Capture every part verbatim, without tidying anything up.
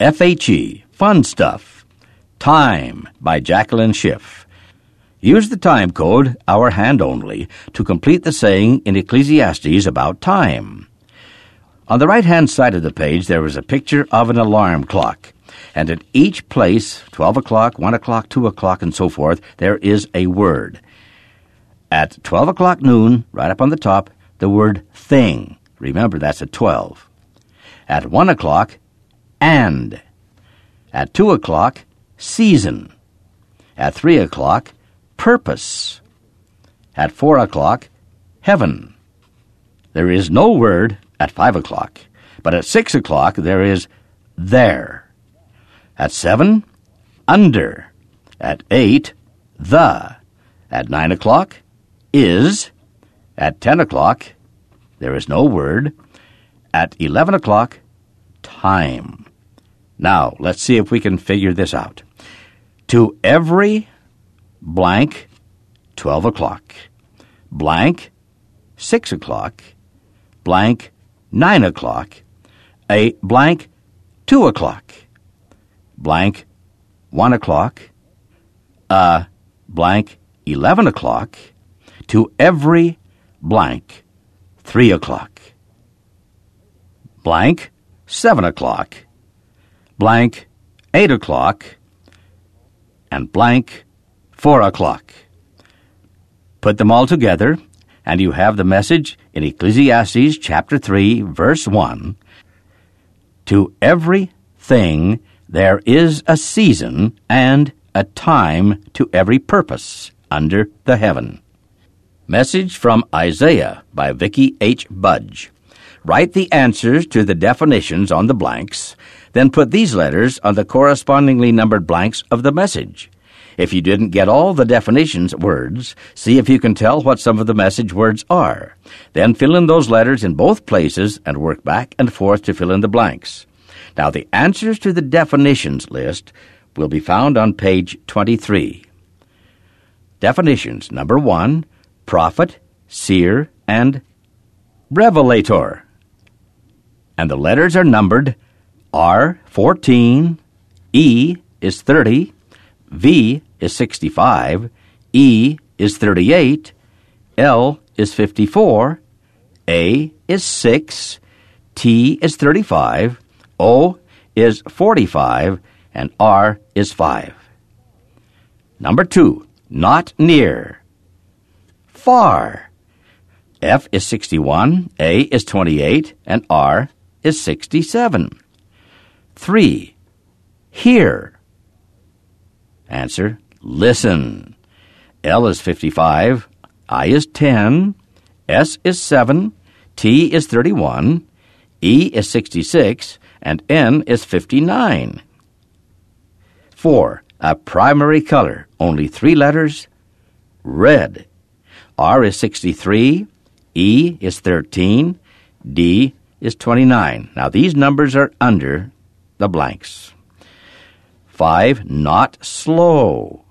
F H E, Fun Stuff. Time by Jacqueline Schiff. Use the time code, hour hand only, to complete the saying in Ecclesiastes about time. On the right-hand side of the page, there is a picture of an alarm clock. And at each place, twelve o'clock, one o'clock, two o'clock, and so forth, there is a word. At twelve o'clock noon, right up on the top, the word thing. Remember, that's at twelve. At one o'clock, and. At two o'clock, season. At three o'clock, purpose. At four o'clock, heaven. There is no word at five o'clock, but at six o'clock there is there. At seven, under. At eight, the. At nine o'clock, is. At ten o'clock, there is no word. At eleven o'clock, time. Now, let's see if we can figure this out. To every blank, twelve o'clock. Blank, six o'clock. Blank, nine o'clock. A blank, two o'clock. Blank, one o'clock. A blank, eleven o'clock. To every blank, three o'clock. Blank, seven o'clock. Blank, eight o'clock. And blank, four o'clock. Put them all together, and you have the message in Ecclesiastes chapter three, verse one. To every thing there is a season and a time to every purpose under the heaven. Message from Isaiah by Vicki H. Budge. Write the answers to the definitions on the blanks, then put these letters on the correspondingly numbered blanks of the message. If you didn't get all the definitions words, see if you can tell what some of the message words are. Then fill in those letters in both places and work back and forth to fill in the blanks. Now, the answers to the definitions list will be found on page twenty-three. Definitions. Number one, prophet, seer, and revelator. And the letters are numbered R, fourteen, E is thirty, V is sixty-five, E is thirty-eight, L is fifty-four, A is six, T is thirty-five, O is forty-five, and R is five. Number two, not near. Far. F is sixty-one, A is twenty-eight, and R is sixty-seven. Three, hear. Answer, listen. L is fifty-five, I is ten, S is seven, T is thirty-one, E is sixty-six, and N is fifty-nine. Four, a primary color, only three letters, red. R is sixty-three, E is thirteen, D is twenty-nine. Now, these numbers are under the blanks. Five, not slow.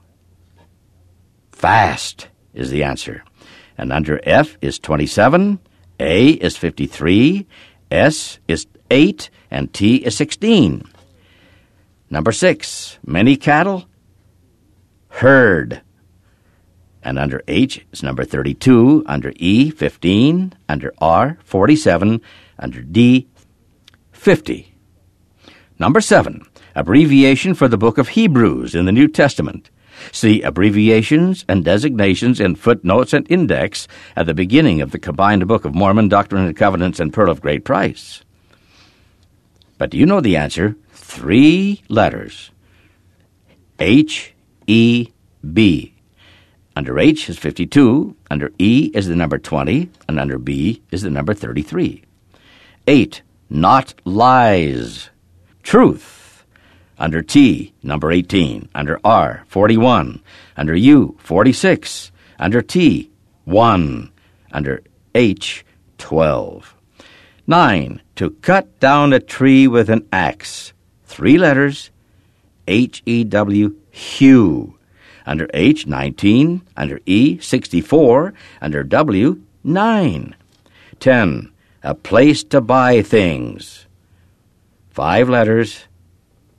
Fast is the answer. And under F is twenty-seven, A is fifty-three, S is eight, and T is sixteen. Number six, many cattle, herd. And under H is number thirty-two, under E, fifteen, under R, forty-seven, under D, fifty. Number seven, abbreviation for the book of Hebrews in the New Testament. See abbreviations and designations in footnotes and index at the beginning of the combined Book of Mormon, Doctrine and Covenants, and Pearl of Great Price. But do you know the answer? Three letters. H, E, B. Under H is fifty-two, under E is the number twenty, and under B is the number thirty-three. Eight, not lies. Truth. Under T, number eighteen. Under R, forty-one. Under U, forty-six. Under T, one. Under H, twelve. Nine, to cut down a tree with an axe. Three letters, H E W, hew. Under H, nineteen. Under E, sixty-four. Under W, nine. Ten, a place to buy things. Five letters,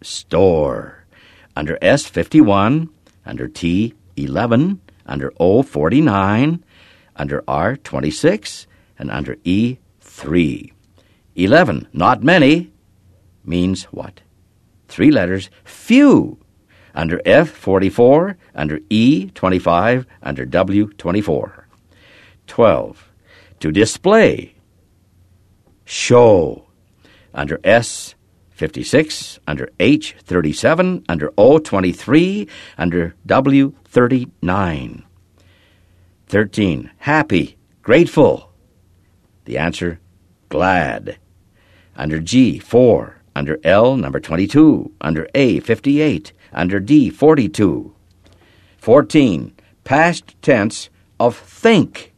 store. Under S, fifty-one. Under T, eleven. Under O, forty-nine. Under R, twenty-six. And under E, three. eleven, not many, means what? Three letters, few. Under F, forty-four. Under E, twenty-five. Under W, twenty-four. twelve, to display. Show. Under S, fifty-six. Under H, thirty-seven. Under O, twenty-three. Under W, thirty-nine. thirteen, happy, grateful. The answer, glad. Under G, four. Under L, number twenty-two. Under A, fifty-eight. Under D, forty-two. fourteen, past tense of think.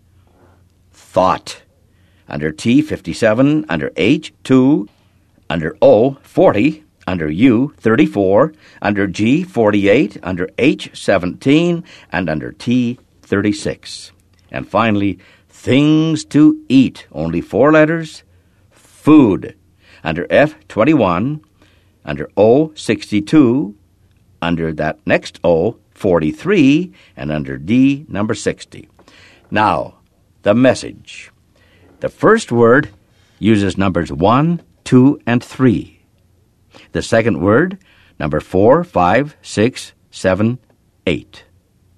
Thought. Under T, fifty-seven. Under H, two. Under O, forty. Under U, thirty-four. Under G, forty-eight. Under H, seventeen. And under T, thirty-six. And finally, things to eat. Only four letters. Food. Under F, twenty-one. Under O, sixty-two. Under that next O, forty-three. And under D, number sixty. Now, the message. The first word uses numbers one, two, and three. The second word, number four, five, six, seven, eight.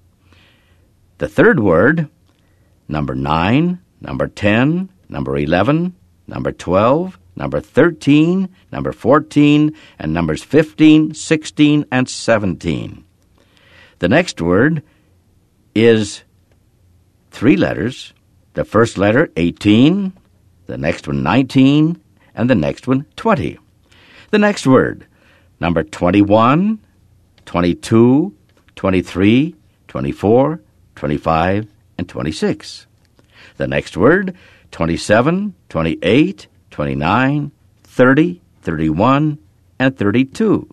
The third word, number nine, number ten, number eleven, number twelve, number thirteen, number fourteen, and numbers fifteen, sixteen, and seventeen. The next word is three letters. The first letter, eighteen, the next one, nineteen, and the next one, twenty. The next word, number twenty-one, twenty-two, twenty-three, twenty-four, twenty-five, and twenty-six. The next word, twenty-seven, twenty-eight, twenty-nine, thirty, thirty-one, and thirty-two.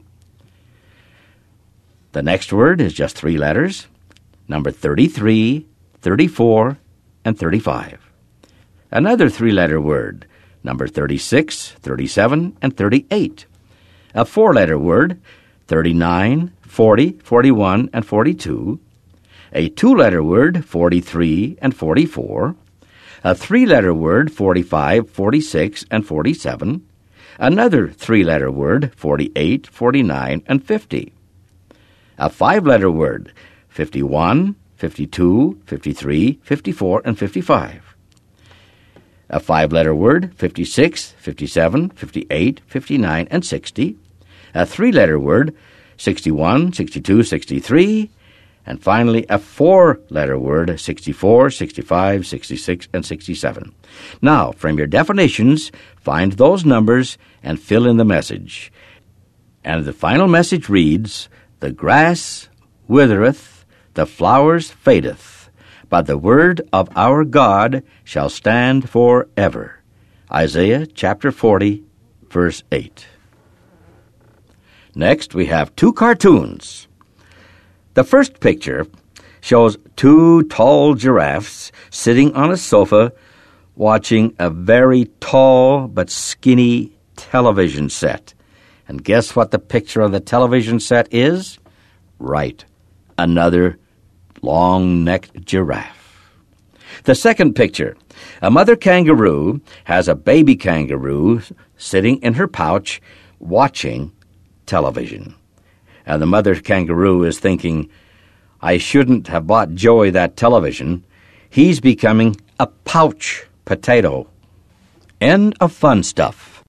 The next word is just three letters, number thirty-three, thirty-four, and thirty-five. Another three-letter word, number thirty-six, thirty-seven, and thirty-eight. A four-letter word, thirty-nine, forty, forty-one, and forty-two. A two-letter word, forty-three and forty-four. A three-letter word, forty-five, forty-six, and forty-seven. Another three-letter word, forty-eight, forty-nine, and fifty. A five-letter word, fifty-one, fifty-two, fifty-three, fifty-four, and fifty-five. A five-letter word, fifty-six, fifty-seven, fifty-eight, fifty-nine, and sixty. A three-letter word, sixty-one, sixty-two, sixty-three. And finally, a four-letter word, sixty-four, sixty-five, sixty-six, and sixty-seven. Now, from your definitions, find those numbers and fill in the message. And the final message reads, "The grass withereth, the flowers fadeth, but the word of our God shall stand forever." Isaiah chapter forty, verse eight. Next, we have two cartoons. The first picture shows two tall giraffes sitting on a sofa watching a very tall but skinny television set. And guess what the picture of the television set is? Right, another long-necked giraffe. The second picture, a mother kangaroo has a baby kangaroo sitting in her pouch watching television. And the mother kangaroo is thinking, "I shouldn't have bought Joey that television. He's becoming a pouch potato." End of fun stuff.